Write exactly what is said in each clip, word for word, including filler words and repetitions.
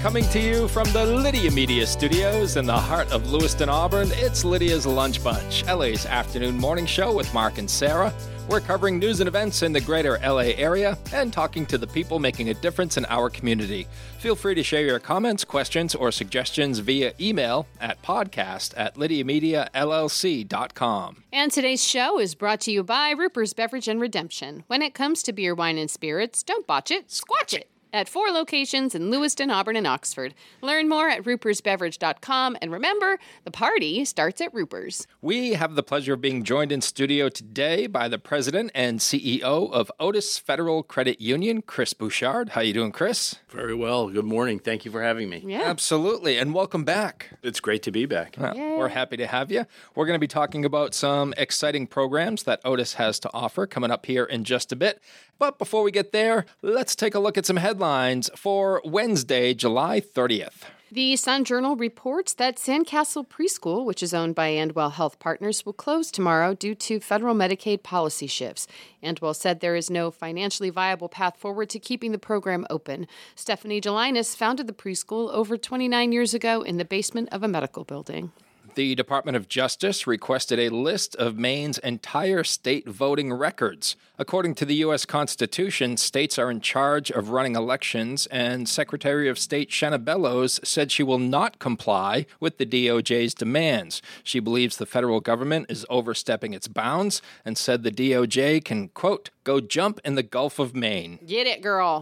Coming to you from the Lydia Media Studios in the heart of Lewiston, Auburn, it's Lydia's Lunch Bunch, L A's afternoon morning show with Mark and Sarah. We're covering news and events in the greater L A area and talking to the people making a difference in our community. Feel free to share your comments, questions, or suggestions via email at podcast at lydia media l l c dot com. And today's show is brought to you by Ruper's Beverage and Redemption. When it comes to beer, wine, and spirits, don't botch it, squatch it. At four locations in Lewiston, Auburn, and Oxford. Learn more at rupers beverage dot com. And remember, the party starts at Ruper's. We have the pleasure of being joined in studio today by the president and C E O of Otis Federal Credit Union, Chris Bouchard. How you doing, Chris? Very well. Good morning. Thank you for having me. Yeah. Absolutely. And welcome back. It's great to be back. Well, we're happy to have you. We're going to be talking about some exciting programs that Otis has to offer coming up here in just a bit. But before we get there, let's take a look at some headlines for Wednesday, July thirtieth. The Sun Journal reports that Sandcastle Preschool, which is owned by Andwell Health Partners, will close tomorrow due to federal Medicaid policy shifts. Andwell said there is no financially viable path forward to keeping the program open. Stephanie Gelinas founded the preschool over twenty-nine years ago in the basement of a medical building. The Department of Justice requested a list of Maine's entire state voting records. According to the U S Constitution, states are in charge of running elections, and Secretary of State Shenna Bellows said she will not comply with the D O J's demands. She believes the federal government is overstepping its bounds and said the D O J can, quote, go jump in the Gulf of Maine. Get it, girl.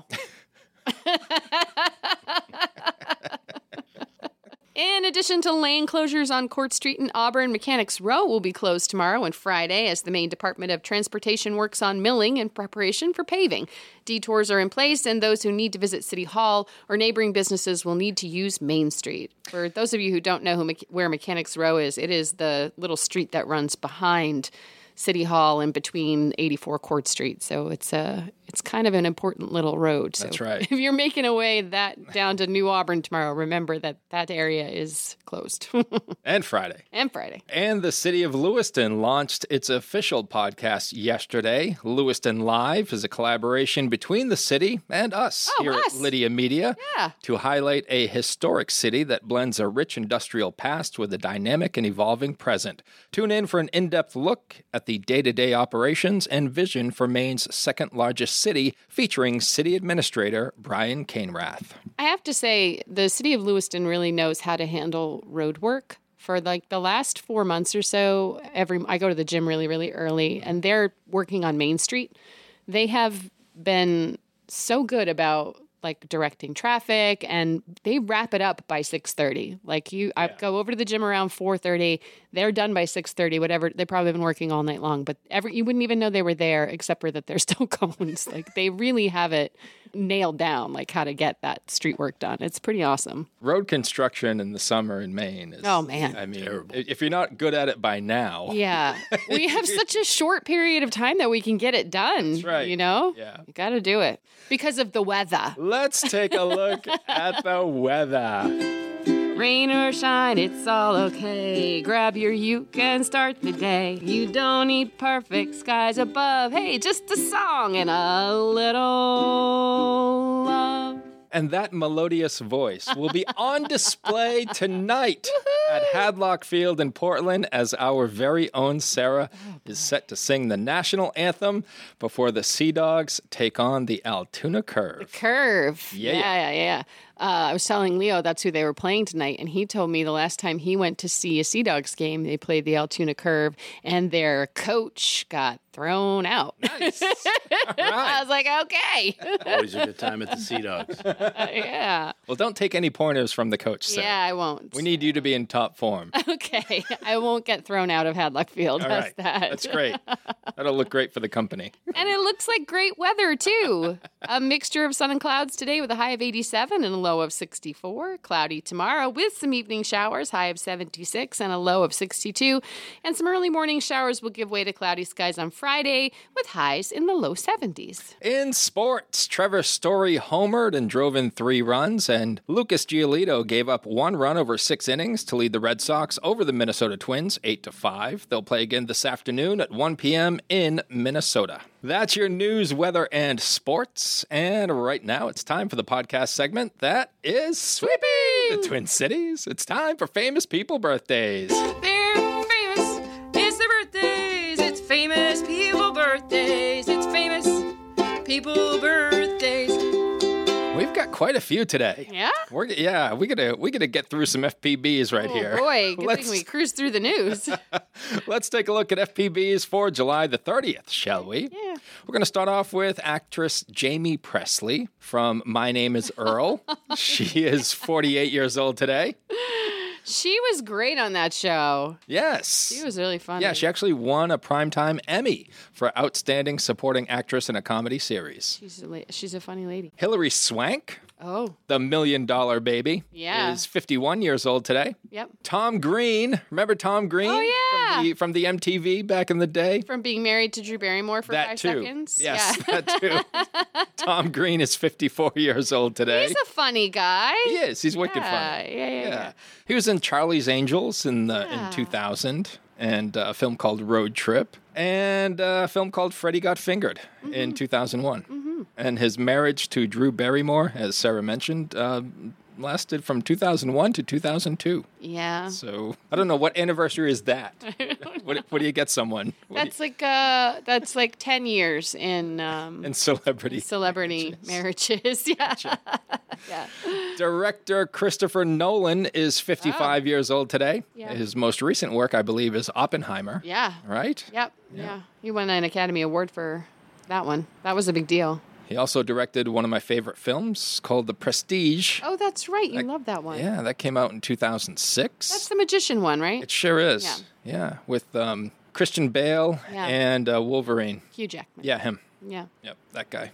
In addition to lane closures on Court Street in Auburn, Mechanics Row will be closed tomorrow and Friday as the Maine Department of Transportation works on milling in preparation for paving. Detours are in place, and those who need to visit City Hall or neighboring businesses will need to use Main Street. For those of you who don't know who, where Mechanics Row is, it is the little street that runs behind City Hall and between eighty-four Court Street. So it's a it's kind of an important little road. So That's right. If you're making a way that down to New Auburn tomorrow, remember that that area is closed. And Friday. And Friday. And the city of Lewiston launched its official podcast yesterday. Lewiston Live is a collaboration between the city and us Oh, here us. at Lydia Media Yeah. to highlight a historic city that blends a rich industrial past with a dynamic and evolving present. Tune in for an in-depth look at the day-to-day operations and vision for Maine's second-largest city, featuring City Administrator Brian Cainrath. I have to say, the city of Lewiston really knows how to handle road work. For like the last four months or so, every I go to the gym really, really early, and they're working on Main Street. They have been so good about like directing traffic, and they wrap it up by six thirty. Like you, I go over to the gym around four thirty. They're done by six thirty, whatever. They've probably been working all night long, but every, you wouldn't even know they were there except for that they're still cones. Like they really have it nailed down, like how to get that street work done. It's pretty awesome. Road construction in the summer in Maine is, Oh, man. I mean, Terrible. if you're not good at it by now, Yeah. We have such a short period of time that we can get it done. That's right. You know? Yeah. You got to do it because of the weather. let's take a look at the weather. Rain or shine, it's all okay. Grab your uke and start the day. You don't need perfect skies above. Hey, just a song and a little love. And that melodious voice will be on display tonight at Hadlock Field in Portland as our very own Sarah is set to sing the national anthem before the Sea Dogs take on the Altoona Curve. Curve. Yeah, yeah, yeah. yeah. yeah. Uh, I was telling Leo that's who they were playing tonight, and he told me the last time he went to see a Sea Dogs game, they played the Altoona Curve, and their coach got thrown out. Nice. All I right. was like, okay. Always a good time at the Sea Dogs. Uh, yeah. Well, don't take any pointers from the coach, Sarah. Yeah, I won't. We need you to be in top form. Okay. I won't get thrown out of Hadlock Field. All How's right. that? That's great. That'll look great for the company. And it looks like great weather, too. A mixture of sun and clouds today with a high of eighty-seven and a low of sixty-four. Cloudy tomorrow with some evening showers, high of seventy-six and a low of sixty-two. And some early morning showers will give way to cloudy skies on Friday. Friday with highs in the low seventies. In sports, Trevor Story homered and drove in three runs, and Lucas Giolito gave up one run over six innings to lead the Red Sox over the Minnesota Twins, eight to five. They'll play again this afternoon at one p.m. in Minnesota. That's your news, weather, and sports. And right now, it's time for the podcast segment that is Sweeping the Twin Cities. It's time for famous people birthdays. They're famous. It's their birthdays. It's famous people birthdays. It's famous people birthdays. We've got quite a few today. Yeah? We're yeah, we gotta we gotta get through some F P Bs right Oh, here. boy. Good Let's- thing we cruised through the news. Let's take a look at F P Bs for July the thirtieth, shall we? Yeah. We're going to start off with actress Jamie Presley from My Name is Earl. She is forty-eight years old today. She was great on that show. Yes. She was really funny. Yeah, she actually won a Primetime Emmy for Outstanding Supporting Actress in a Comedy Series. She's a, la- she's a funny lady. Hilary Swank, Oh, the Million Dollar Baby, Yeah. is fifty-one years old today. yep. Tom Green, remember Tom Green? Oh, yeah. From the, from the M T V back in the day? From being married to Drew Barrymore for that five too. seconds. Yes, Yeah. that too. Tom Green is fifty-four years old today. He's a funny guy. He is. He's wicked yeah, funny. Yeah, yeah, yeah. Yeah. He was in Charlie's Angels in the Yeah. in two thousand, and uh, a film called Road Trip, and uh, a film called Freddie Got Fingered Mm-hmm. in two thousand one. Mm-hmm. And his marriage to Drew Barrymore, as Sarah mentioned, uh, lasted from two thousand one to two thousand two. Yeah. So I don't know what anniversary is that. what, what do you get someone? What do That's like uh that's like ten years in um you- in celebrity. celebrity marriages. Yeah. yeah. Director Christopher Nolan is fifty-five years old today. Yeah. His most recent work, I believe, is Oppenheimer. Yeah. Right? Yep. Yeah. He won an Academy Award for that one. That was a big deal. He also directed one of my favorite films called The Prestige. Oh, that's right. You love that one. Yeah, that came out in two thousand six. That's the magician one, right? It sure is. Yeah. Yeah, with um, Christian Bale Yeah. and uh, Wolverine. Hugh Jackman. Yeah, him. Yeah. Yep, that guy.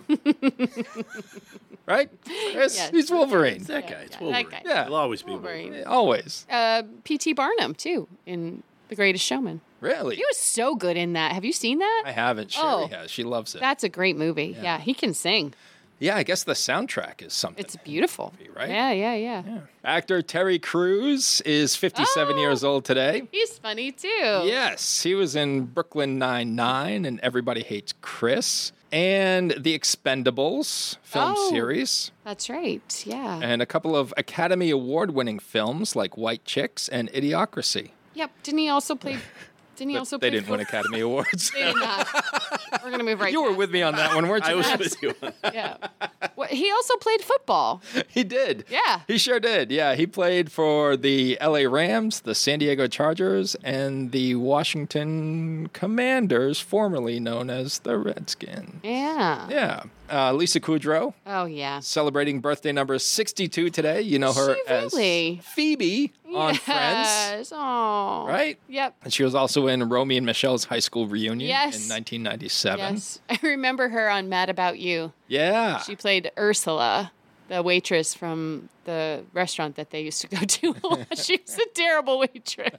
Right? Chris? Yes. He's Wolverine. It's that Yeah, guy. It's yeah, Wolverine. that guy. Yeah. He'll always be Wolverine. Wolverine. Always. Uh, P T Barnum too in The Greatest Showman. Really? He was so good in that. Have you seen that? I haven't. Sure Oh. he has. She loves it. That's a great movie. Yeah, he can sing. Yeah, I guess the soundtrack is something. It's beautiful. right? Yeah, yeah, yeah. Yeah. Actor Terry Crews is fifty-seven Oh. years old today. He's funny too. Yes, he was in Brooklyn Nine-Nine and Everybody Hates Chris and The Expendables film Oh. series That's right. Yeah. and a couple of Academy Award-winning films like White Chicks and Idiocracy. Yep. Didn't he also play? Didn't he But also? they play didn't win football? Academy Awards. They did not. We're gonna move right. You were past with me on that one, weren't you? I was Matt? with you on that. Yeah. What, he also played football. He did. Yeah. He sure did. Yeah, he played for the L A Rams, the San Diego Chargers, and the Washington Commanders, formerly known as the Redskins. Yeah. Yeah. Uh, Lisa Kudrow, Oh yeah. celebrating birthday number sixty-two today. You know her She as really? Phoebe on Friends, Yes. Oh. right? Yep. And she was also in Romy and Michelle's high school reunion Yes. in nineteen ninety-seven. Yes. I remember her on Mad About You. Yeah. She played Ursula, the waitress from the restaurant that they used to go to. She was a terrible waitress.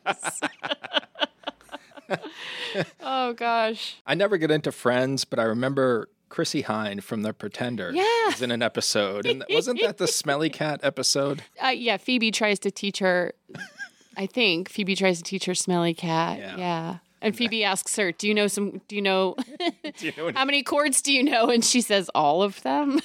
Oh gosh. I never get into Friends, but I remember Chrissy Hine from The Pretenders Yeah. was in an episode. And wasn't that the Smelly Cat episode? Uh, yeah, Phoebe tries to teach her. I think Phoebe tries to teach her Smelly Cat. Yeah. Yeah. And Phoebe asks her, "Do you know some? Do you know Do you know any- how many chords do you know?" And she says, "All of them."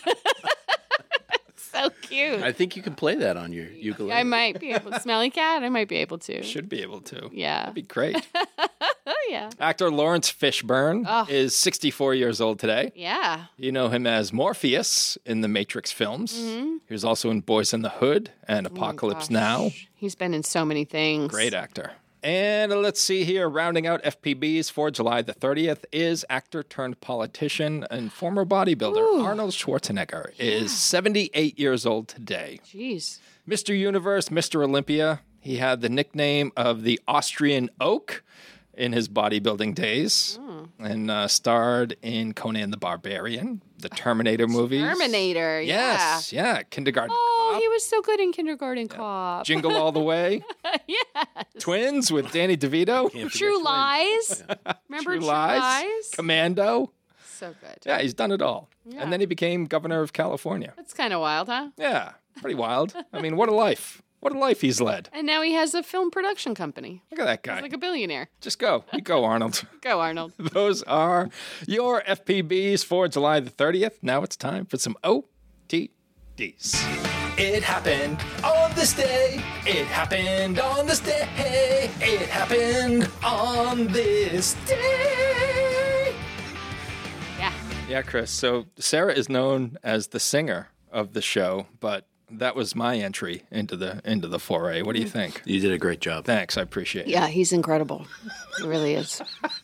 So cute. I think you can play that on your ukulele. I might be able. Smelly Cat. I might be able to. Should be able to. Yeah. That'd be great. Oh yeah. Actor Lawrence Fishburne Oh. is sixty-four years old today. Yeah. You know him as Morpheus in the Matrix films. He was also in Boys in the Hood and Apocalypse Mm-hmm. Oh, Now. gosh. He's been in so many things. Great actor. And let's see here, rounding out F P Bs for July the thirtieth is actor turned politician and former bodybuilder Ooh. Arnold Schwarzenegger is seventy-eight years old today. Jeez. Mister Universe, Mister Olympia. He had the nickname of the Austrian Oak in his bodybuilding days and uh, starred in Conan the Barbarian, the Terminator movies. Terminator. Yes, yeah. Kindergarten Oh, he was so good in Kindergarten Cop. Jingle All the Way. Yes. Twins with Danny DeVito. Can't forget True Twins. Lies. Remember True True, Lies. Lies? Commando. So good. Yeah, he's done it all. Yeah. And then he became governor of California. That's kind of wild, huh? Yeah, pretty wild. I mean, what a life. What a life he's led. And now he has a film production company. Look at that guy. He's like a billionaire. Just go. You go, Arnold. Go, Arnold. Those are your F P Bs for July the thirtieth. Now it's time for some O T Ds. It happened on this day. It happened on this day. It happened on this day. Yeah. Yeah, Chris. So Sarah is known as the singer of the show, but that was my entry into the into the foray. What do you think? You did a great job. Thanks. I appreciate it. Yeah, he's incredible. He really is.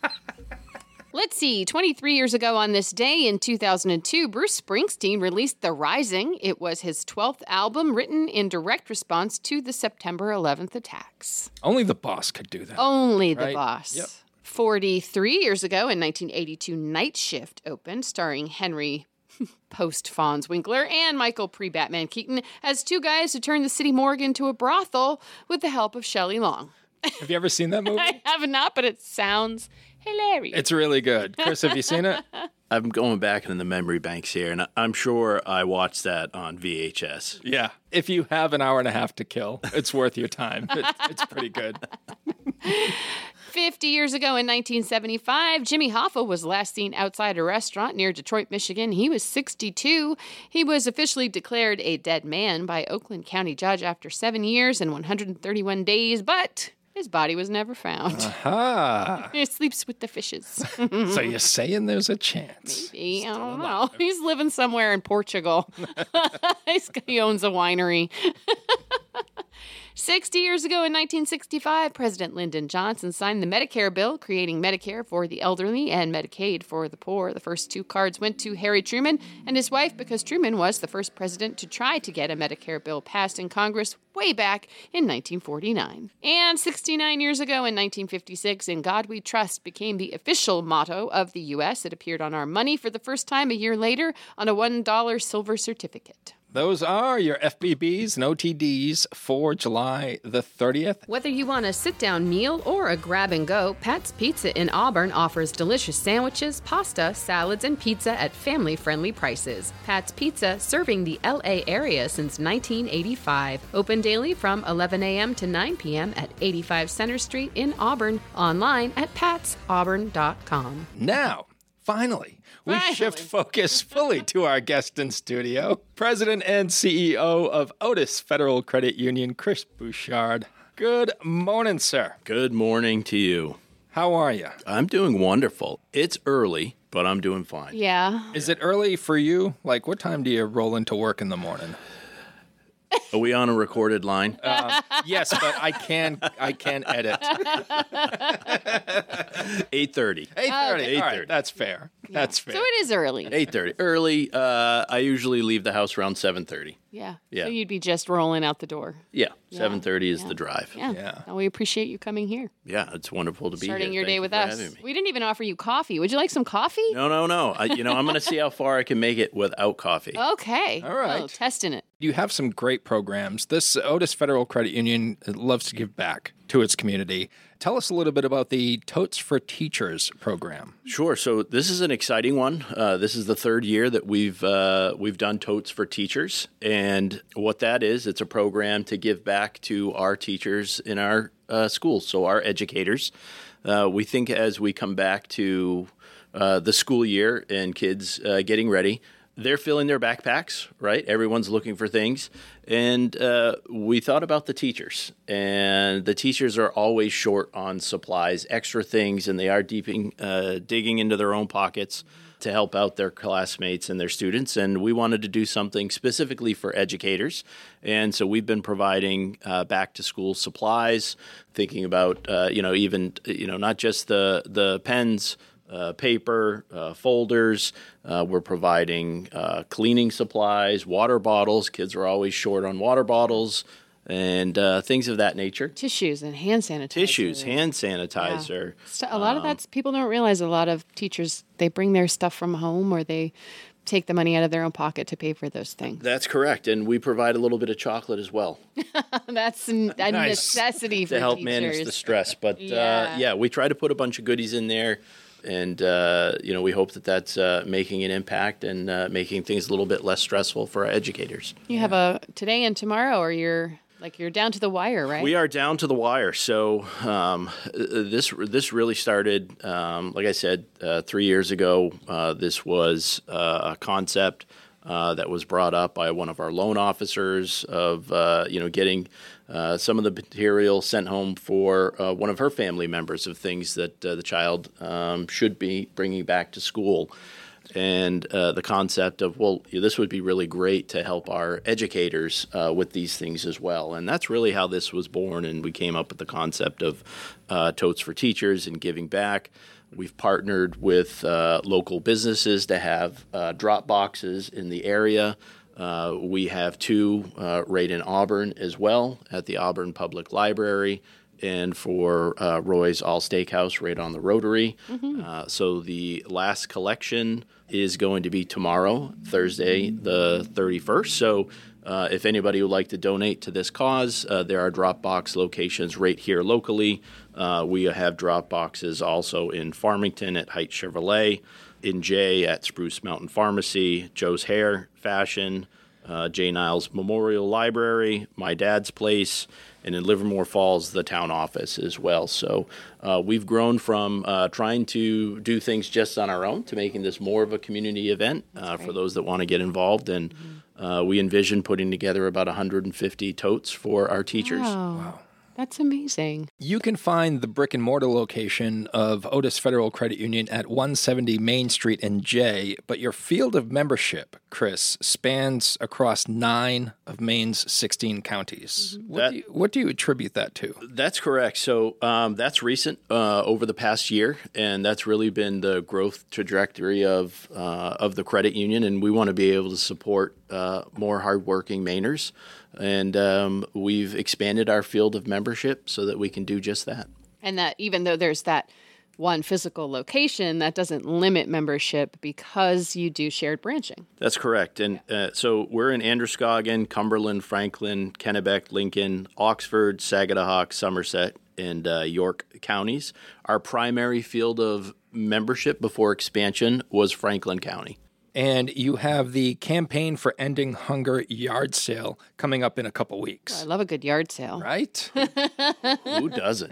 Let's see. twenty-three years ago on this day in two thousand two, Bruce Springsteen released The Rising. It was his twelfth album written in direct response to the September eleventh attacks. Only the boss could do that. Only the Right. boss. Yep. forty-three years ago in nineteen eighty-two, Night Shift opened, starring Henry post Fonz Winkler and Michael pre-Batman Keaton as two guys who turned the city morgue into a brothel with the help of Shelley Long. Have you ever seen that movie? I have not, but it sounds hilarious. It's really good. Chris, have you seen it? I'm going back into the memory banks here, and I'm sure I watched that on V H S. Yeah. If you have an hour and a half to kill, it's worth your time. It's, it's pretty good. fifty years ago in nineteen seventy-five, Jimmy Hoffa was last seen outside a restaurant near Detroit, Michigan. He was sixty-two. He was officially declared a dead man by Oakland County judge after seven years and one hundred thirty-one days, but his body was never found. Ah. He sleeps with the fishes. So you're saying there's a chance? Maybe, I don't know. He's living somewhere in Portugal. He's- he owns a winery. sixty years ago in nineteen sixty-five, President Lyndon Johnson signed the Medicare bill, creating Medicare for the elderly and Medicaid for the poor. The first two cards went to Harry Truman and his wife because Truman was the first president to try to get a Medicare bill passed in Congress way back in nineteen forty-nine. And sixty-nine years ago in nineteen fifty-six, In God We Trust became the official motto of the U S. It appeared on our money for the first time a year later on a one dollar silver certificate. Those are your F B Bs and O T Ds for July the thirtieth. Whether you want a sit-down meal or a grab-and-go, Pat's Pizza in Auburn offers delicious sandwiches, pasta, salads, and pizza at family-friendly prices. Pat's Pizza, serving the L A area since nineteen eighty-five. Open daily from eleven a.m. to nine p.m. at eighty-five Center Street in Auburn. Online at pats auburn dot com. Now, finally, we Finally. shift focus fully to our guest in studio, President and C E O of Otis Federal Credit Union, Chris Bouchard. Good morning, sir. Good morning to you. How are you? I'm doing wonderful. It's early, but I'm doing fine. Yeah. Is it early for you? Like, what time do you roll into work in the morning? Are we on a recorded line? Um, yes, but I can I can edit. eight thirty. eight thirty. All right, eight thirty. that's fair. That's fair. So it is early. eight thirty. Early. Uh, I usually leave the house around seven thirty. Yeah. Yeah. So you'd be just rolling out the door. Yeah, seven thirty is Yeah. the drive. Yeah. Yeah. And we appreciate you coming here. Yeah, it's wonderful to be Starting here. your Thank day you with for us. having me. We didn't even offer you coffee. Would you like some coffee? No, no, no. I, you know, I'm going to see how far I can make it without coffee. Okay. All right. Oh, testing it. You have some great programs. This Otis Federal Credit Union loves to give back to its community. Tell us a little bit about the Totes for Teachers program. Sure. So this is an exciting one. Uh, this is the third year that we've uh, we've done Totes for Teachers, and what that is, it's a program to give back to our teachers in our uh, schools, so our educators. Uh, we think as we come back to uh, the school year and kids uh, getting ready, they're filling their backpacks, right? Everyone's looking for things. And uh, we thought about the teachers. And the teachers are always short on supplies, extra things, and they are deeping, uh, digging into their own pockets to help out their classmates and their students. And we wanted to do something specifically for educators. And so we've been providing uh, back-to-school supplies, thinking about, uh, you know, even, you know, not just the the pens, Uh, paper, uh, folders. Uh, we're providing uh, cleaning supplies, water bottles. Kids are always short on water bottles and uh, things of that nature. Tissues and hand sanitizer. Tissues, hand sanitizer. So a lot of that's people don't realize. A lot of teachers, they bring their stuff from home, or they take the money out of their own pocket to pay for those things. That's correct. And we provide a little bit of chocolate as well. That's a nice. necessity for to help teachers. manage the stress. But Yeah. uh, yeah, we try to put a bunch of goodies in there. And, uh, you know, we hope that that's uh, making an impact and uh, making things a little bit less stressful for our educators. You have a today and tomorrow, or you're like you're down to the wire, right? We are down to the wire. So um, this this really started, um, like I said, uh, three years ago. Uh, this was uh, a concept uh, that was brought up by one of our loan officers of, uh, you know, getting uh, some of the material sent home for uh, one of her family members of things that uh, the child um, should be bringing back to school. And uh, the concept of, well, this would be really great to help our educators uh, with these things as well. And that's really how this was born. And we came up with the concept of uh, Totes for Teachers and giving back. We've partnered with uh, local businesses to have uh, drop boxes in the area. Uh, we have two uh, right in Auburn as well at the Auburn Public Library, and for uh, Roy's All Steakhouse right on the Rotary. Mm-hmm. Uh, so the last collection is going to be tomorrow, Thursday, the thirty-first. So uh, if anybody would like to donate to this cause, uh, there are drop box locations right here locally. Uh, we have drop boxes also in Farmington at Heights Chevrolet, in Jay at Spruce Mountain Pharmacy, Joe's Hair Fashion, uh, J. Niles Memorial Library, My Dad's Place, and in Livermore Falls, the town office as well. So uh, we've grown from uh, trying to do things just on our own to making this more of a community event uh, for those that want to get involved. And mm-hmm. uh, we envision putting together about one hundred fifty totes for our teachers. Wow. wow. That's amazing. You can find the brick and mortar location of Otis Federal Credit Union at one seventy Main Street in Jay, but your field of membership, Chris, spans across nine of Maine's sixteen counties. Mm-hmm. What, that, do you, what do you attribute that to? That's correct. So um, that's recent uh, over the past year, and that's really been the growth trajectory of uh, of the credit union, and we want to be able to support uh, more hardworking Mainers. And um, we've expanded our field of membership so that we can do just that. And that even though there's that one physical location, that doesn't limit membership because you do shared branching. That's correct. And uh, so we're in Androscoggin, Cumberland, Franklin, Kennebec, Lincoln, Oxford, Sagadahoc, Somerset, and uh, York counties. Our primary field of membership before expansion was Franklin County. And you have the Campaign for Ending Hunger yard sale coming up in a couple weeks. Oh, I love a good yard sale. Right? Who doesn't?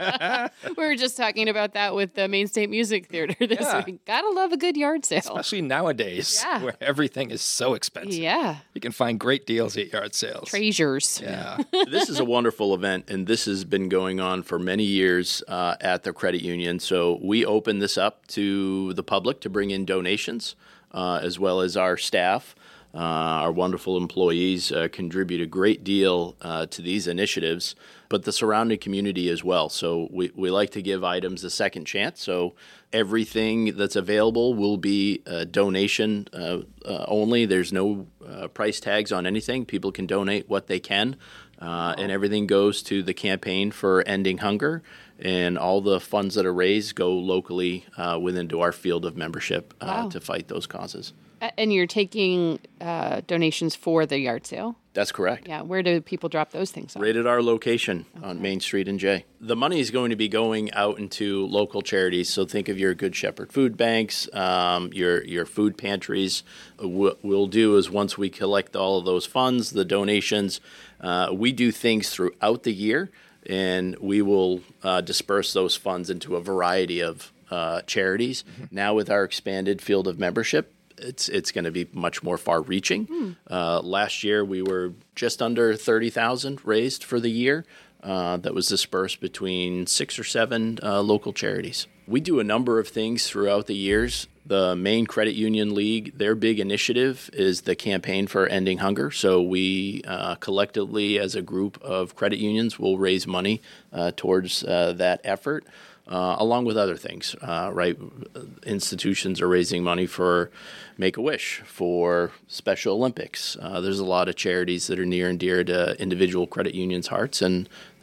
We were just talking about that with the Maine State Music Theater this yeah. week. Gotta love a good yard sale. Especially nowadays yeah. where everything is so expensive. Yeah. You can find great deals at yard sales. Treasures. Yeah. This is a wonderful event, and this has been going on for many years uh, at the credit union. So we open this up to the public to bring in donations. Uh, as well as our staff. Uh, our wonderful employees uh, contribute a great deal uh, to these initiatives, but the surrounding community as well. So we, we like to give items a second chance. So everything that's available will be a donation uh, uh, only. There's no uh, price tags on anything. People can donate what they can, uh, and everything goes to the Campaign for Ending Hunger. And all the funds that are raised go locally uh, within to our field of membership uh, wow. to fight those causes. And you're taking uh, donations for the yard sale? That's correct. Yeah. Where do people drop those things off? Right at our location okay. on Main Street in Jay. The money is going to be going out into local charities. So think of your Good Shepherd food banks, um, your your food pantries. What we'll do is once we collect all of those funds, the donations, uh, we do things throughout the year. And we will uh, disperse those funds into a variety of uh, charities. Mm-hmm. Now with our expanded field of membership, it's it's going to be much more far-reaching. Mm. Uh, last year, we were just under thirty thousand dollars raised for the year. Uh, that was dispersed between six or seven uh, local charities. We do a number of things throughout the years. The Maine Credit Union League, their big initiative is the Campaign for Ending Hunger. So we uh, collectively, as a group of credit unions, will raise money uh, towards uh, that effort, uh, along with other things, uh, right? Institutions are raising money for Make-A-Wish, for Special Olympics. Uh, there's a lot of charities that are near and dear to individual credit unions' hearts, and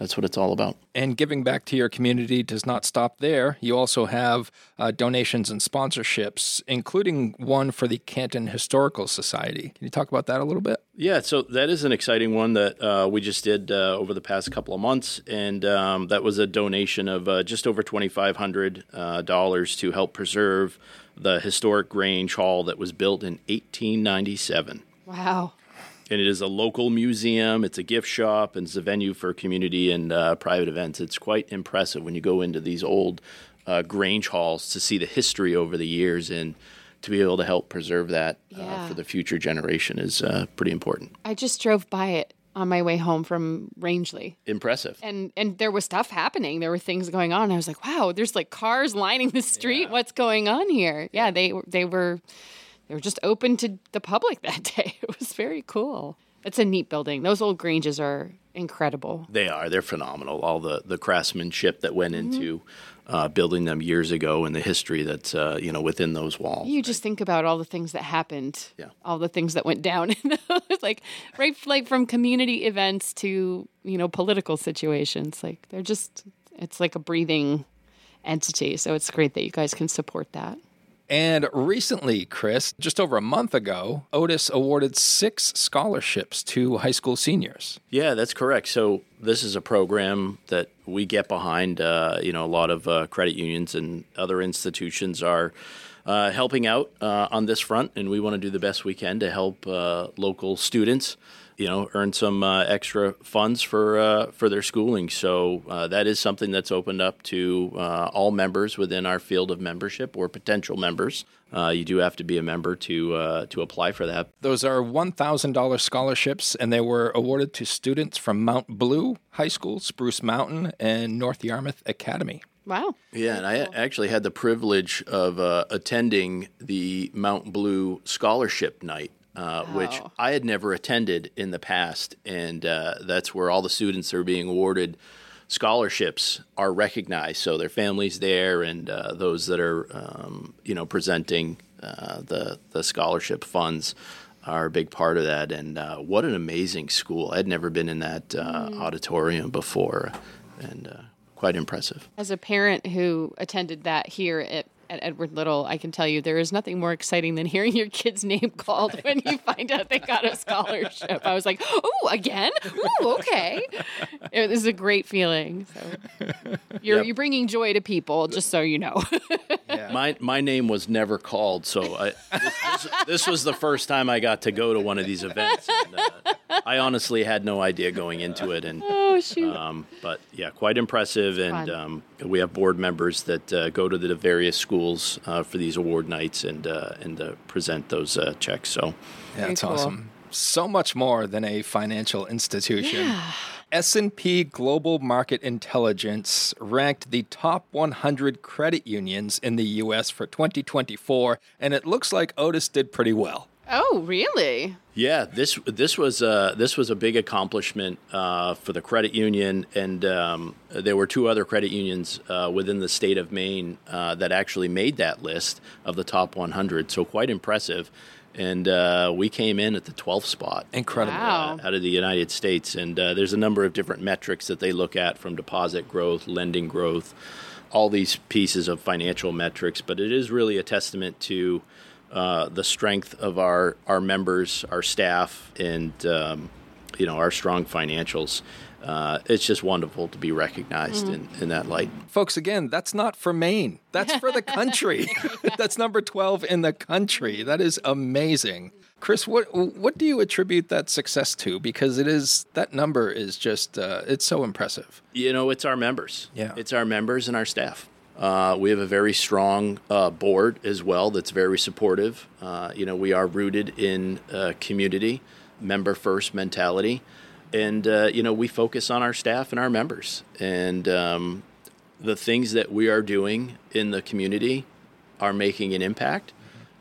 that's what it's all about. And giving back to your community does not stop there. You also have uh, donations and sponsorships, including one for the Canton Historical Society. Can you talk about that a little bit? Yeah, so that is an exciting one that uh, we just did uh, over the past couple of months, and um, that was a donation of uh, just over twenty-five hundred dollars uh, to help preserve the historic Grange Hall that was built in eighteen ninety-seven. Wow. And it is a local museum, it's a gift shop, and it's a venue for community and uh, private events. It's quite impressive when you go into these old uh, Grange halls to see the history over the years, and to be able to help preserve that Yeah. uh, for the future generation is uh, pretty important. I just drove by it on my way home from Rangeley. Impressive. And and there was stuff happening. There were things going on. I was like, wow, there's like cars lining the street. Yeah. What's going on here? Yeah, they they were they were just open to the public that day. It was very cool. It's a neat building. Those old Granges are incredible. They are. They're phenomenal. All the, the craftsmanship that went mm-hmm. into uh, building them years ago, and the history that's uh, you know within those walls. You just think about all the things that happened. Yeah. All the things that went down. like right, like from community events to you know political situations. Like they're just. It's like a breathing entity. So it's great that you guys can support that. And recently, Chris, just over a month ago, Otis awarded six scholarships to high school seniors. Yeah, that's correct. So this is a program that we get behind. Uh, you know, a lot of uh, credit unions and other institutions are uh, helping out uh, on this front, and we want to do the best we can to help uh, local students, you know, earn some uh, extra funds for uh, for their schooling. So uh, that is something that's opened up to uh, all members within our field of membership or potential members. Uh, you do have to be a member to uh, to apply for that. Those are one thousand dollars scholarships, and they were awarded to students from Mount Blue High School, Spruce Mountain, and North Yarmouth Academy. Wow. Yeah, and I actually had the privilege of uh, attending the Mount Blue Scholarship Night. Uh, wow. Which I had never attended in the past, and uh, that's where all the students that are being awarded scholarships are recognized. So their families there, and uh, those that are, um, you know, presenting uh, the the scholarship funds are a big part of that. And uh, what an amazing school! I'd never been in that uh, mm. auditorium before, and uh, quite impressive. As a parent who attended that here at At Edward Little, I can tell you there is nothing more exciting than hearing your kid's name called when you find out they got a scholarship. I was like, oh, again? Ooh, okay. It was a great feeling. So you're, yep. you're bringing joy to people, just so you know. Yeah. My my name was never called, so I, this, this, this was the first time I got to go to one of these events. And, uh, I honestly had no idea going into it. And, oh, shoot. Um, but, yeah, quite impressive. And um, we have board members that uh, go to the various schools uh, for these award nights and uh, and uh, present those uh, checks. So yeah, it's cool. awesome. So much more than a financial institution. Yeah. S and P Global Market Intelligence ranked the top one hundred credit unions in the U S for twenty twenty-four, and it looks like Otis did pretty well. Oh, really? Yeah, this this was uh, this was a big accomplishment uh, for the credit union, and um, there were two other credit unions uh, within the state of Maine uh, that actually made that list of the top one hundred. So quite impressive, and uh, we came in at the twelfth spot. Incredible. Wow. Uh, out of the United States, and uh, there's a number of different metrics that they look at, from deposit growth, lending growth, all these pieces of financial metrics. But it is really a testament to Uh, the strength of our, our members, our staff, and um, you know, our strong financials. Uh, it's just wonderful to be recognized mm. in, in that light. Folks, again, that's not for Maine. That's for the country. That's number twelve in the country. That is amazing. Chris, what what do you attribute that success to? Because it is, that number is just, uh, it's so impressive. You know, it's our members. Yeah. It's our members and our staff. Uh, we have a very strong uh, board as well that's very supportive. Uh, you know, we are rooted in uh, community, member-first mentality. And, uh, you know, we focus on our staff and our members. And um, the things that we are doing in the community are making an impact.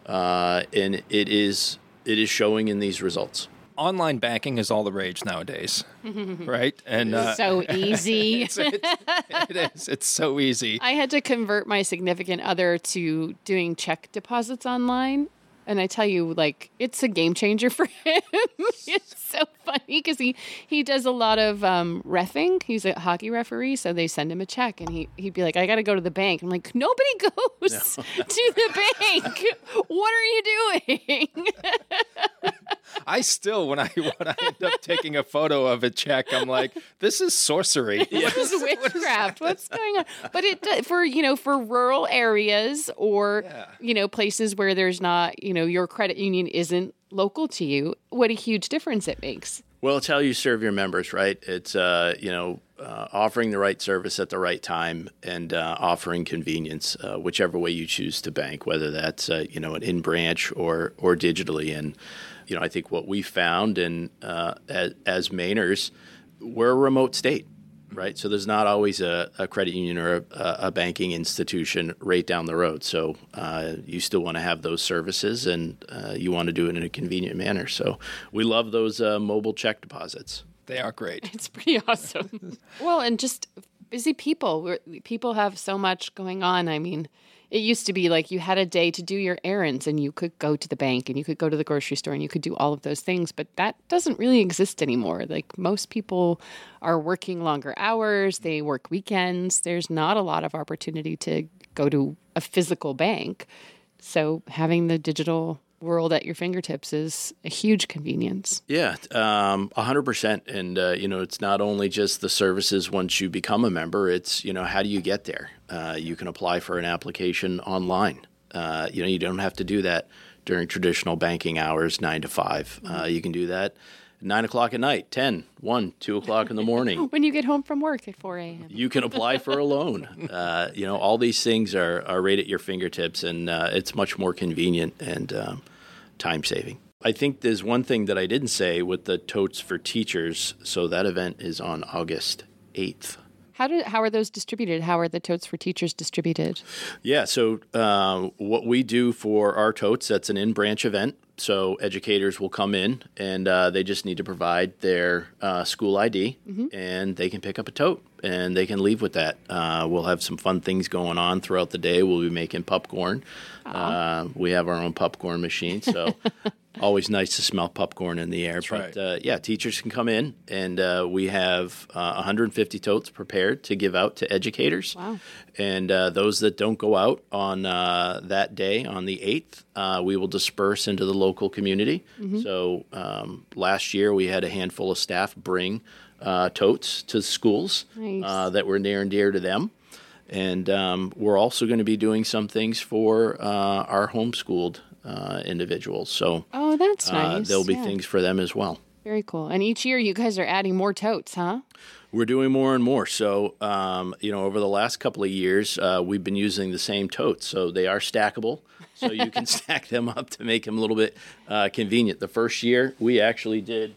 Uh, and it is it is showing in these results. Online banking is all the rage nowadays, right? And uh, so easy. it's, it's, it is. It's so easy. I had to convert my significant other to doing check deposits online, And I tell you, like, it's a game changer for him. It's so funny because he, he does a lot of um, reffing. He's a hockey referee, so they send him a check, and he, he'd be like, I got to go to the bank. I'm like, nobody goes no. to the bank. What are you doing? I still, when I when I end up taking a photo of a check, I'm like, this is sorcery. This is witchcraft. What's going on? But it for you know for rural areas or yeah. you know places where there's not you know your credit union isn't local to you, what a huge difference it makes. Well, it's how you serve your members, right? It's uh, you know uh, offering the right service at the right time and uh, offering convenience, uh, whichever way you choose to bank, whether that's uh, you know an in branch or or digitally. And you know, I think what we found, and uh, as, as Mainers, we're a remote state, right? So there's not always a, a credit union or a, a banking institution right down the road. So uh, you still want to have those services, and uh, you want to do it in a convenient manner. So we love those uh, mobile check deposits. They are great. It's pretty awesome. Well, and just busy people. We're, people have so much going on. I mean, it used to be like you had a day to do your errands and you could go to the bank and you could go to the grocery store and you could do all of those things. But that doesn't really exist anymore. Like most people are working longer hours. They work weekends. There's not a lot of opportunity to go to a physical bank. So having the digital world at your fingertips is a huge convenience. Yeah, um, one hundred percent. And, uh, you know, it's not only just the services once you become a member, it's, you know, how do you get there? Uh, you can apply for an application online. Uh, you know, you don't have to do that during traditional banking hours, nine to five. Mm-hmm. Uh, you can do that nine o'clock at night, ten, one, two o'clock in the morning. When you get home from work at four a.m. You can apply for a loan. Uh, you know, all these things are, are right at your fingertips, and uh, it's much more convenient and um, time-saving. I think there's one thing that I didn't say with the Totes for Teachers. So that event is on August eighth. How do how are those distributed? How are the Totes for Teachers distributed? Yeah, so uh, what we do for our totes, that's an in-branch event. So educators will come in and uh, they just need to provide their uh, school I D, mm-hmm. and they can pick up a tote and they can leave with that. Uh, we'll have some fun things going on throughout the day. We'll be making popcorn. Uh, we have our own popcorn machine, so always nice to smell popcorn in the air. That's but right. uh, yeah, teachers can come in, and uh, we have uh, one hundred fifty totes prepared to give out to educators. Wow. And uh, those that don't go out on uh, that day, on the eighth, uh, we will disperse into the local community. Mm-hmm. So um, last year we had a handful of staff bring uh, totes to schools nice. uh, that were near and dear to them. And um, we're also going to be doing some things for uh, our homeschooled uh, individuals. So oh, that's uh, nice. There'll be yeah. things for them as well. Very cool. And each year you guys are adding more totes, huh? We're doing more and more. So, um, you know, over the last couple of years, uh, we've been using the same totes. So they are stackable. So you can stack them up to make them a little bit uh, convenient. The first year, we actually did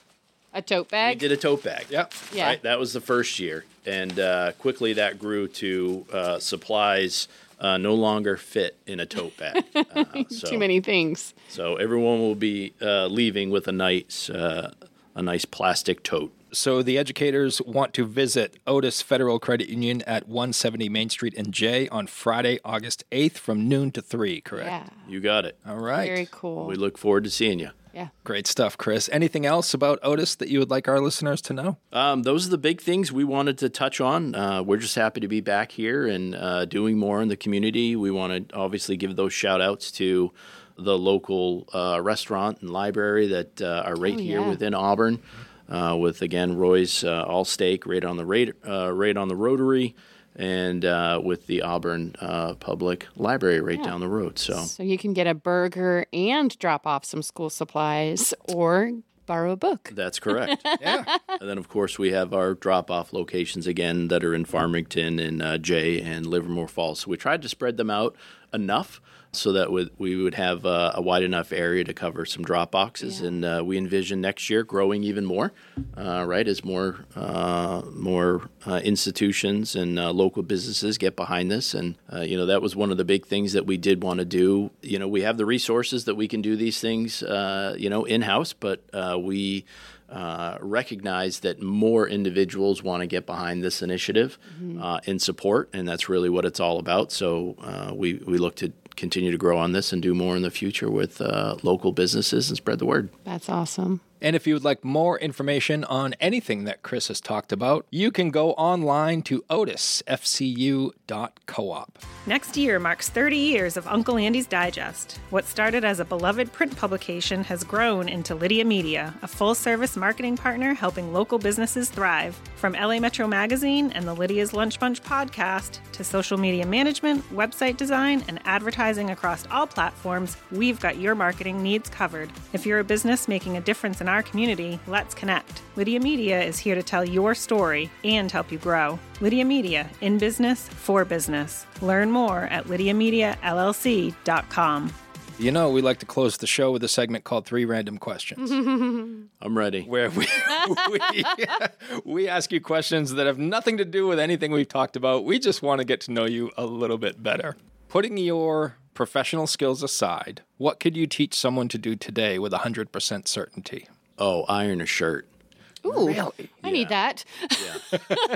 a tote bag. We did a tote bag. Yep. Yeah. Right? That was the first year. And uh, quickly that grew to uh, supplies uh, no longer fit in a tote bag. Uh, so, Too many things. So everyone will be uh, leaving with a nice, uh, a nice plastic tote. So the educators want to visit Otis Federal Credit Union at one seventy Main Street in Jay on Friday, August eighth from noon to three, correct? Yeah. You got it. All right. Very cool. We look forward to seeing you. Yeah. Great stuff, Chris. Anything else about Otis that you would like our listeners to know? Um, those are the big things we wanted to touch on. Uh, we're just happy to be back here and uh, doing more in the community. We want to obviously give those shout outs to the local uh, restaurant and library that uh, are right oh, here yeah. within Auburn. Uh, with again Roy's uh, All Steak right on the rate, uh, right on the Rotary, and uh, with the Auburn uh, Public Library right yeah. down the road. So, so you can get a burger and drop off some school supplies, or borrow a book. That's correct. Yeah. And then, of course, we have our drop-off locations again that are in Farmington and uh, Jay and Livermore Falls. So we tried to spread them out enough so that we, we would have uh, a wide enough area to cover some drop boxes. Yeah. And uh, we envision next year growing even more, uh, right, as more uh, more uh, institutions and uh, local businesses get behind this. And, uh, you know, that was one of the big things that we did want to do. You know, we have the resources that we can do these things, uh, you know, in-house, but uh, we uh, recognize that more individuals want to get behind this initiative mm-hmm. uh, in support, and that's really what it's all about. So uh, we, we look to continue to grow on this and do more in the future with uh, local businesses and spread the word. That's awesome. And if you would like more information on anything that Chris has talked about, you can go online to otis f c u dot coop. Next year marks thirty years of Uncle Andy's Digest. What started as a beloved print publication has grown into Lydia Media, a full-service marketing partner helping local businesses thrive. From L A Metro Magazine and the Lydia's Lunch Bunch podcast to social media management, website design, and advertising across all platforms, we've got your marketing needs covered. If you're a business making a difference in our community, let's connect. Lydia Media is here to tell your story and help you grow. Lydia Media, in business, for business. Learn more at lydia media l l c dot com. You know, we like to close the show with a segment called Three Random Questions. I'm ready. Where we, we, we ask you questions that have nothing to do with anything we've talked about. We just want to get to know you a little bit better. Putting your professional skills aside, what could you teach someone to do today with one hundred percent certainty? Oh, iron a shirt. Ooh, Really? I need that. Yeah.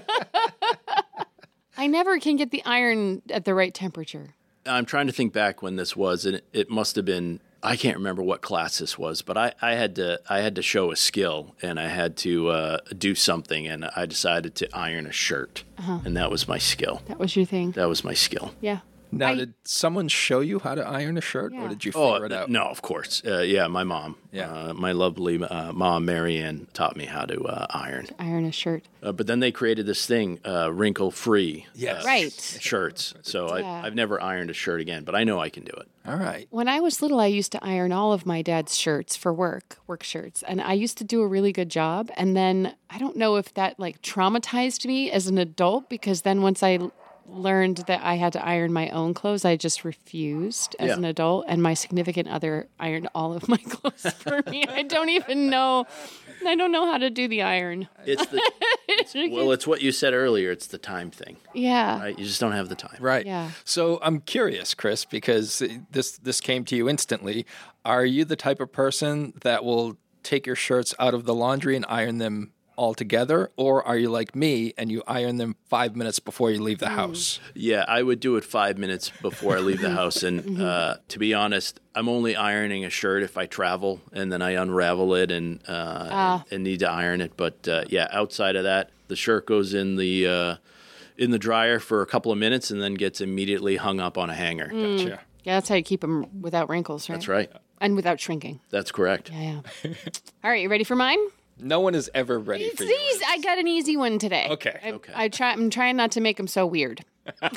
I never can get the iron at the right temperature. I'm trying to think back when this was, and it, it must have been, I can't remember what class this was, but I, I had to I had to show a skill, and I had to uh, do something, and I decided to iron a shirt, uh-huh. and that was my skill. That was your thing. That was my skill. Yeah. Now, I- did someone show you how to iron a shirt, Yeah. or did you Oh, figure it out? no, of course. Uh, yeah, my mom. Yeah. Uh, my lovely uh, mom, Marianne, taught me how to uh, iron. Iron a shirt. Uh, but then they created this thing, uh, wrinkle-free Yes. Right. shirts. So Yeah. I, I've never ironed a shirt again, but I know I can do it. All right. When I was little, I used to iron all of my dad's shirts for work, work shirts. And I used to do a really good job. And then I don't know if that like traumatized me as an adult, because then once I l- learned that I had to iron my own clothes, I just refused as Yeah. an adult. And my significant other ironed all of my clothes for me. I don't even know. I don't know how to do the iron. It's the it's, well, it's what you said earlier. It's the time thing, Yeah. right? You just don't have the time. Right. Yeah. So I'm curious, Chris, because this this came to you instantly. Are you the type of person that will take your shirts out of the laundry and iron them all together, or are you like me and you iron them five minutes before you leave the house? Yeah, I would do it five minutes before I leave the house. And uh, to be honest, I'm only ironing a shirt if I travel, and then I unravel it and uh, Ah. and need to iron it. But uh, yeah, outside of that, the shirt goes in the uh, in the dryer for a couple of minutes and then gets immediately hung up on a hanger. Gotcha. Yeah, that's how you keep them without wrinkles, right? That's right. And without shrinking. That's correct. Yeah, yeah. All right, you ready for mine? No one is ever ready It's for you. easy. I got an easy one today. Okay. I, Okay. I try. I'm trying not to make them so weird.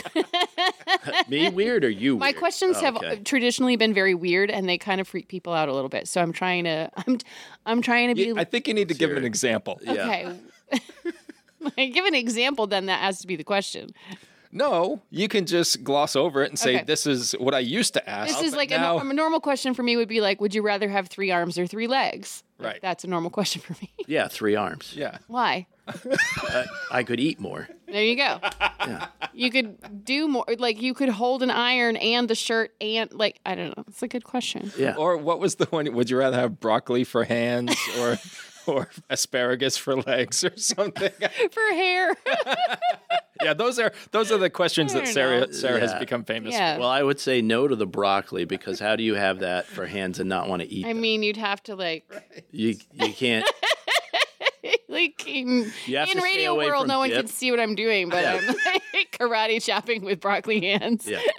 Me weird or you? My weird? questions Oh, have okay. traditionally been very weird, and they kind of freak people out a little bit. So I'm trying to. I'm. I'm trying to be. I think you need to give an example. Yeah. Okay. Give an example. Then that has to be the question. No, you can just gloss over it and say, Okay. this is what I used to ask. This is but like a, now, nor- a normal question for me would be like, would you rather have three arms or three legs? Like, Right. That's a normal question for me. Yeah, three arms. Yeah. Why? I could eat more. There you go. You could do more. Like you could hold an iron and the shirt and like I don't know. It's a good question. Yeah. Or what was the one? Would you rather have broccoli for hands or or asparagus for legs or something? For hair. Yeah, those are those are the questions I that don't Sarah know. Sarah has Yeah. become famous Yeah. Well, I would say no to the broccoli because how do you have that for hands and not want to eat I them? mean, you'd have to like, You you can't. like in, You have in to stay radio away world, from no one dip. can see what I'm doing, but Yeah. I'm like karate chopping with broccoli hands. Yeah.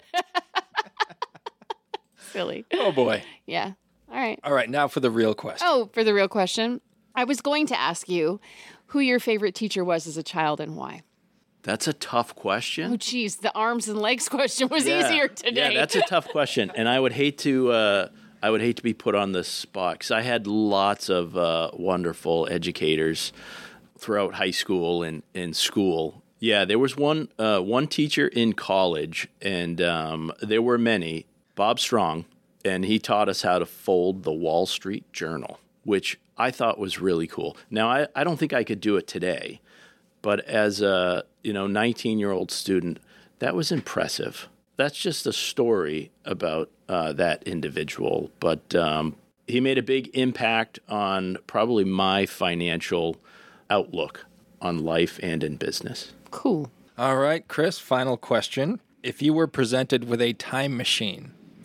Silly. for. Oh boy. Yeah. All right. All right, now for the real question. Oh, for the real question, I was going to ask you who your favorite teacher was as a child and why. That's a tough Oh, question. geez, the arms and legs question was Yeah. easier today. Yeah, that's a tough question, and I would hate to. Uh, I would hate to be put on the spot because I had lots of uh, wonderful educators throughout high school and in school. Yeah, there was one uh, one teacher in college, and um, there were many. Bob Strong, and he taught us how to fold the Wall Street Journal, which I thought was really cool. Now, I, I don't think I could do it today, but as a you know nineteen-year-old student, that was impressive. That's just a story about uh, that individual, but um, he made a big impact on probably my financial outlook on life and in business. Cool. All right, Chris, final question. If you were presented with a time machine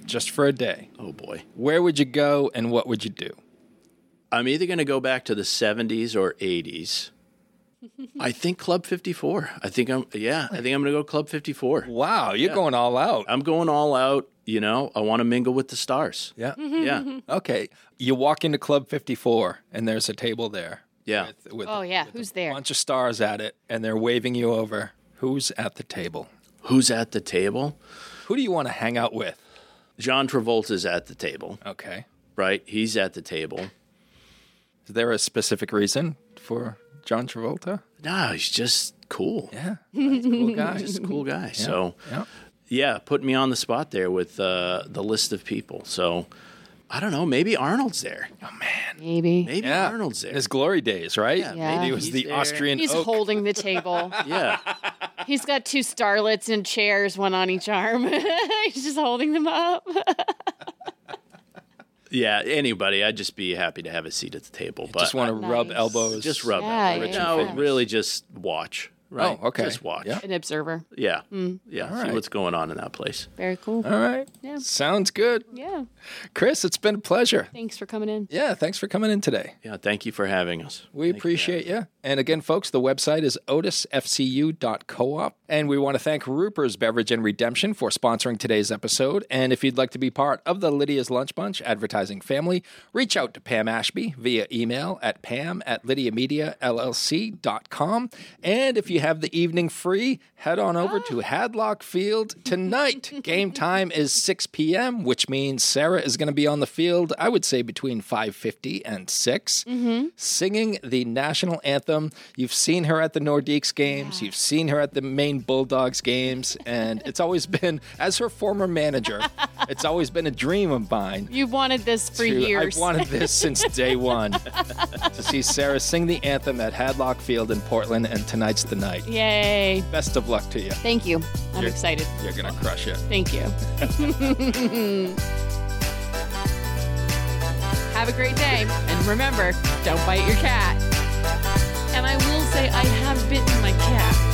just for a day. Oh, boy. Where would you go and what would you do? I'm either going to go back to the seventies or eighties. I think Club fifty-four. I think I'm, yeah, I think I'm going to go Club fifty-four. Wow, you're Yeah. going all out. I'm going all out. You know, I want to mingle with the stars. Yeah. Yeah. Okay. You walk into Club fifty-four and there's a table there. Yeah. With, with Oh, yeah. with Who's a there? bunch of stars at it and they're waving you over. Who's at the table? Who's at the table? Who do you want to hang out with? John Travolta's at the table, Okay. right? He's at the table. Is there a specific reason for John Travolta? No, he's just cool. Yeah. He's a cool guy. Just a cool guy. So, Yeah. yeah, put me on the spot there with uh, the list of people. So, I don't know. Maybe Arnold's there. Oh, man. Maybe. Maybe Yeah. Arnold's there. His glory days, right? Yeah, Yeah. He was he's the there. Austrian He's oak. holding the table. Yeah. He's got two starlets in chairs, one on each arm. He's just holding them up. Yeah, anybody. I'd just be happy to have a seat at the table. But Just want to Nice. rub elbows. just rub Yeah, it. yeah, No, yeah. really just watch. Right? Oh, okay. Just watch. Yeah. An observer. Yeah. Yeah. All See right. what's going on in that place. Very cool. All right. Yeah. Sounds good. Yeah. Chris, it's been a pleasure. Thanks for coming in. Yeah, thanks for coming in today. Yeah. Thank you for having us. We appreciate you. And again, folks, the website is otis f c u dot coop. And we want to thank Ruper's Beverage and Redemption for sponsoring today's episode. And if you'd like to be part of the Lydia's Lunch Bunch advertising family, reach out to Pam Ashby via email at pam at lydia media l l c dot com. And if you have the evening free, head on over to Hadlock Field tonight. Game time is six p.m., which means Sarah is going to be on the field, I would say between five fifty and six, singing the national anthem. You've seen her at the Nordiques games. You've seen her at the Maine Bulldogs games. And it's always been, as her former manager, it's always been a dream of mine. You've wanted this for to- years. I've wanted this since day one, to see Sarah sing the anthem at Hadlock Field in Portland, and tonight's the night. Yay. Best of luck to you. Thank you. I'm You're- excited. You're going to crush it. Thank you. Have a great day. And remember, don't bite your cat. And I will say I have bitten my cat.